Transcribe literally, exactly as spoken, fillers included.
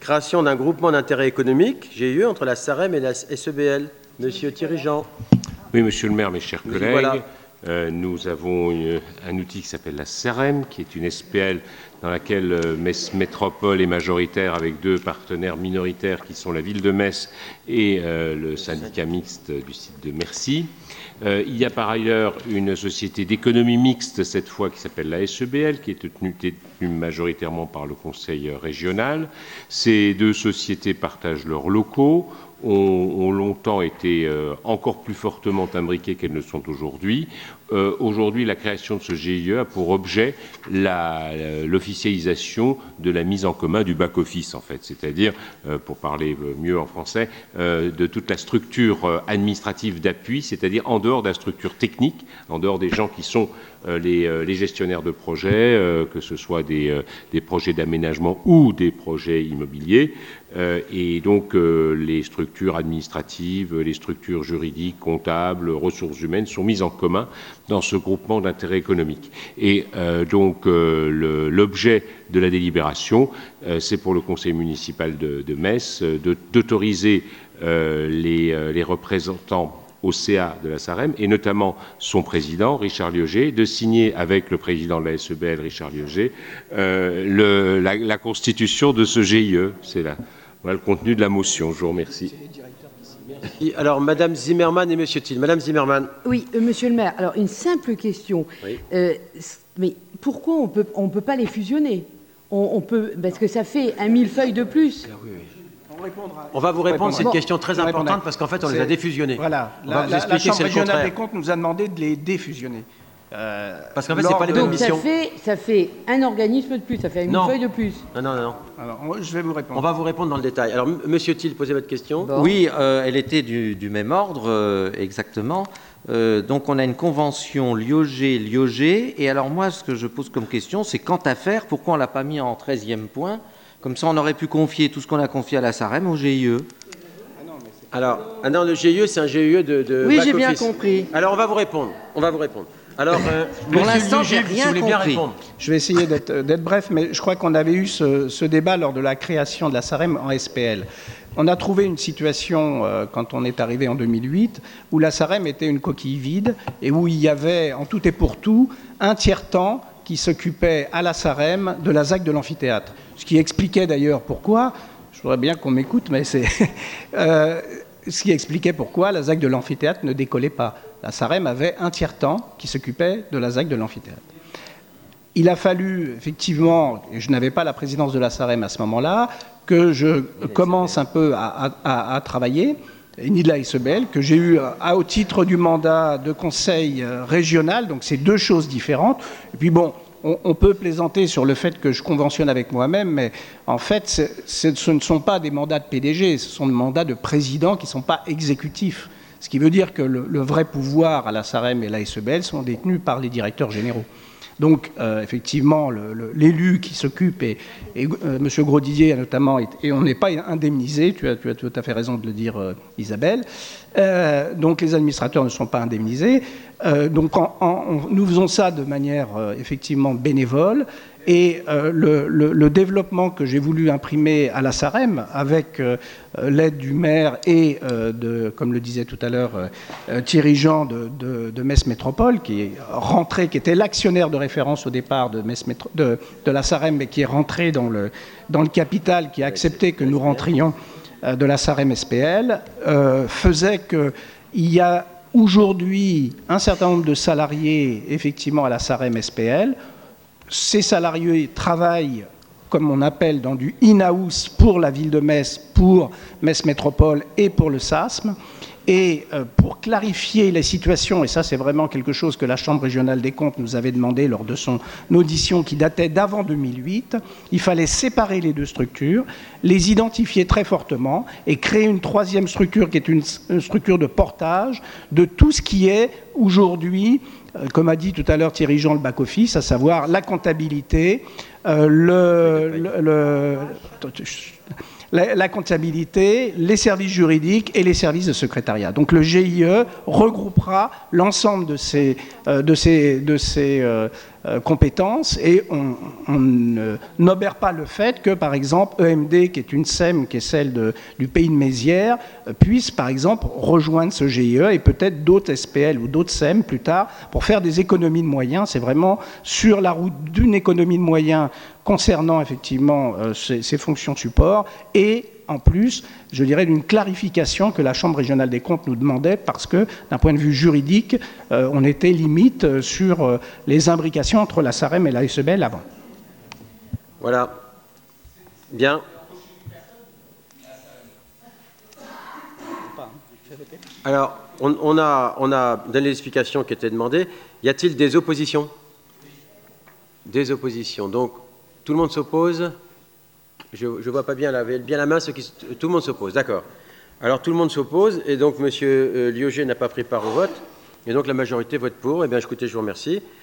création d'un groupement d'intérêt économique, G I E, entre la SAREM et la S E B L. Monsieur Thierry Jean. Oui, monsieur le maire, mes chers collègues, voilà. euh, nous avons une, un outil qui s'appelle la SAREM, qui est une S P L dans laquelle euh, Metz Métropole est majoritaire avec deux partenaires minoritaires qui sont la ville de Metz et euh, le syndicat mixte du site de Mercy. Euh, il y a par ailleurs une société d'économie mixte, cette fois, qui s'appelle la S E B L, qui est tenue, tenue majoritairement par le conseil régional. Ces deux sociétés partagent leurs locaux, ont, ont longtemps été euh, encore plus fortement imbriquées qu'elles ne sont aujourd'hui. Euh, aujourd'hui, la création de ce G I E a pour objet l'officialisation de la mise en commun du back-office, en fait, c'est-à-dire, euh, pour parler mieux en français, euh, de toute la structure administrative d'appui, c'est-à-dire en dehors de la structure technique, en dehors des gens qui sont euh, les, euh, les gestionnaires de projets, euh, que ce soit des, euh, des projets d'aménagement ou des projets immobiliers, euh, et donc euh, les structures administratives, les structures juridiques, comptables, ressources humaines sont mises en commun dans ce groupement d'intérêt économique. Et euh, donc euh, l'objet de la délibération, euh, c'est pour le conseil municipal de, de Metz euh, d'autoriser euh, les, euh, les représentants au C A de la SAREM, et notamment son président, Richard Lieuget, de signer avec le président de la S E B L, Richard Lieuget, euh, le, la, la constitution de ce G I E. C'est là. Voilà le contenu de la motion. Je vous remercie. Merci. Alors, Madame Zimmermann et Monsieur Thiel. Madame Zimmermann. Oui, euh, Monsieur le maire, alors une simple question. Oui. Euh, mais pourquoi on peut, on peut pas les fusionner? on, on peut, parce que ça fait un millefeuille de plus. Oui, oui. On va vous répondre, c'est une question très importante parce qu'en fait, on les a défusionnés. Voilà, on la, va vous la, expliquer, la Chambre c'est le régionale contraire. des comptes nous a demandé de les défusionner. Euh, parce qu'en fait, c'est pas les mêmes Donc missions. ça fait, ça fait un organisme de plus, ça fait une Non. feuille de plus. Non, non, non. Alors, je vais vous répondre. On va vous répondre dans le détail. Alors, Monsieur Thiel, posez votre question. Bon. Oui, euh, elle était du, du même ordre, euh, exactement. Euh, donc, on a une convention Liogé-Liogé. Et alors, moi, ce que je pose comme question, c'est quant à faire, pourquoi on ne l'a pas mis en treizième point? Comme ça, on aurait pu confier tout ce qu'on a confié à la SAREM au G I E. Alors, ah non, le G I E, c'est un G I E de, de Oui, back j'ai bien office. compris. Alors, on va vous répondre. On va vous répondre. Alors, euh, Pour Monsieur l'instant, Lieuget, j'ai si rien vous voulez bien compris. répondre. Je vais essayer d'être bref, mais je crois qu'on avait eu ce, ce débat lors de la création de la SAREM en S P L. On a trouvé une situation, euh, quand on est arrivé en deux mille huit, où la SAREM était une coquille vide et où il y avait, en tout et pour tout, un tiers-temps qui s'occupait à la SAREM de la Z A C de l'amphithéâtre. Ce qui expliquait d'ailleurs pourquoi, je voudrais bien qu'on m'écoute, mais c'est... euh, ce qui expliquait pourquoi la Z A C de l'amphithéâtre ne décollait pas. La SAREM avait un tiers-temps qui s'occupait de la Z A C de l'amphithéâtre. Il a fallu, effectivement, et je n'avais pas la présidence de la SAREM à ce moment-là, que je commence un peu à, à, à travailler, ni de la S E B L, que j'ai eu à, au titre du mandat de conseil régional, donc c'est deux choses différentes. Et puis bon, on, on peut plaisanter sur le fait que je conventionne avec moi-même, mais en fait, c'est, c'est, ce ne sont pas des mandats de P D G, ce sont des mandats de président qui ne sont pas exécutifs. Ce qui veut dire que le, le vrai pouvoir à la SAREM et la S E B L sont détenus par les directeurs généraux. Donc, euh, effectivement, l'élu qui s'occupe, et, et euh, M. Grosdidier notamment, et, et on n'est pas indemnisé, tu as, tu as tout à fait raison de le dire, euh, Isabelle, euh, donc les administrateurs ne sont pas indemnisés. Euh, donc, en, en, nous faisons ça de manière euh, effectivement bénévole, et euh, le, le, le développement que j'ai voulu imprimer à la SAREM, avec euh, l'aide du maire et, euh, de, comme le disait tout à l'heure euh, Thierry Jean de, de, de Metz Métropole, qui est rentré, qui était l'actionnaire de référence au départ de, Metz Métro, de, de la SAREM, mais qui est rentré dans le, dans le capital, qui a accepté que nous rentrions euh, de la SAREM S P L, euh, faisait qu'il y a aujourd'hui un certain nombre de salariés, effectivement, à la SAREM S P L. Ces salariés travaillent, comme on appelle, dans du in-house pour la ville de Metz, pour Metz Métropole et pour le S A S M. Et euh, pour clarifier les situations, et ça c'est vraiment quelque chose que la Chambre régionale des comptes nous avait demandé lors de son audition qui datait d'avant deux mille huit, il fallait séparer les deux structures, les identifier très fortement et créer une troisième structure qui est une, une structure de portage de tout ce qui est aujourd'hui, euh, comme a dit tout à l'heure Thierry Jean, le back-office, à savoir la comptabilité, euh, le... le, le La, la comptabilité, les services juridiques et les services de secrétariat. Donc le G I E regroupera l'ensemble de ces, euh, de ces, de ces, euh, euh, compétences et on, on n'obère pas le fait que, par exemple, E M D, qui est une S E M, qui est celle de, du pays de Mézières, euh, puisse, par exemple, rejoindre ce G I E et peut-être d'autres S P L ou d'autres S E M plus tard pour faire des économies de moyens. C'est vraiment sur la route d'une économie de moyens concernant effectivement euh, ces, ces fonctions de support et en plus, je dirais, d'une clarification que la Chambre régionale des comptes nous demandait parce que, d'un point de vue juridique, euh, on était limite sur euh, les imbrications entre la SAREM et la S E B L avant. Voilà. Bien. Alors, on, on, a, on a donné l'explication qui était demandée. Y a-t-il des oppositions? Des oppositions. Donc, tout le monde s'oppose? Je ne vois pas bien, levez bien la main, ceux qui, tout le monde s'oppose, d'accord. Alors tout le monde s'oppose, et donc M. Liogé n'a pas pris part au vote, et donc la majorité vote pour. Eh bien, écoutez, je vous remercie.